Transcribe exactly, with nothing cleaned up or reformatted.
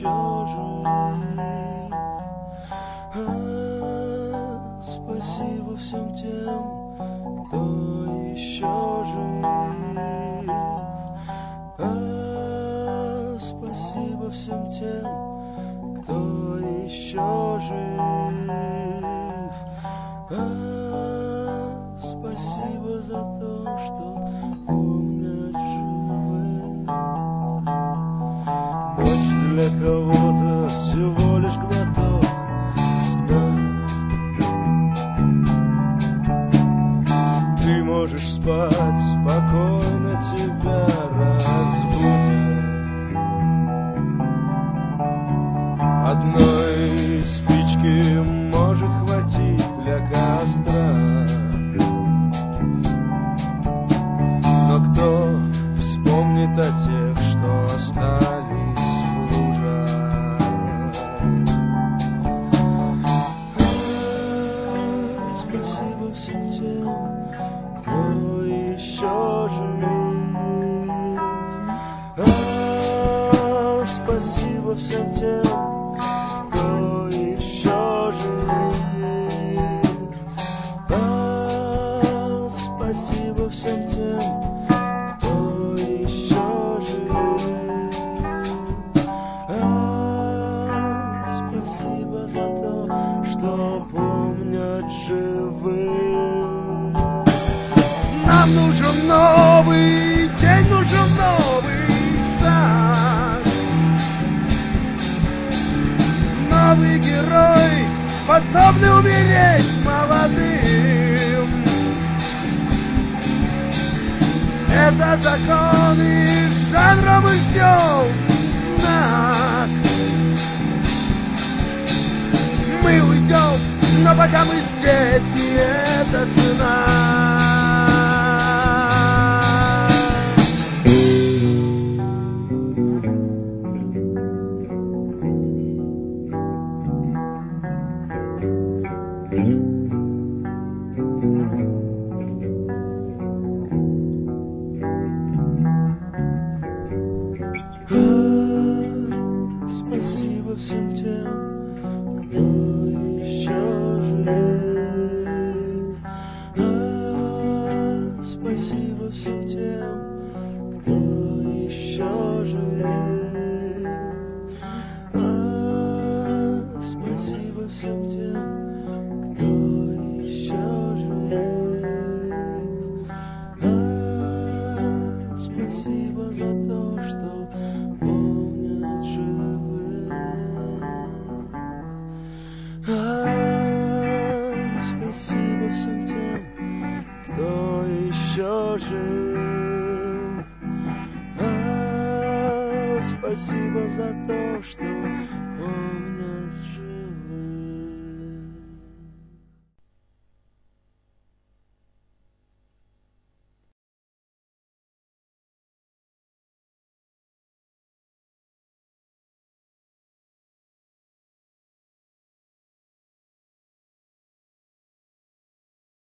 еще жив. А, спасибо всем тем, кто еще жив. А, спасибо всем тем, кто еще жив. А, спасибо за то, что помнят живых. Ночь для кого-то всего лишь глоток сна. Ты можешь спать спокойно, тебя разбудят. Одной спички может хватить для костра. Но кто вспомнит о тех, что остались в лужах? Спасибо всем тем, кто еще жив. А, спасибо всем тем, кто еще жив. А, спасибо всем тем, кто еще жив. А, спасибо за то, что помнят живых. Нам нужен новый день, нужен новый шаг. Новый герой, способный умереть молодым. Это закон, и жанра мы ждем знак. Мы уйдем, но пока мы здесь, и это цена. Спасибо всем тем, кто еще жив. А, спасибо всем тем, кто еще жив. А, спасибо всем тем, кто еще жив. А, спасибо за то, что помнят живых. А, спасибо всем тем, кто еще жив. А, спасибо за то, что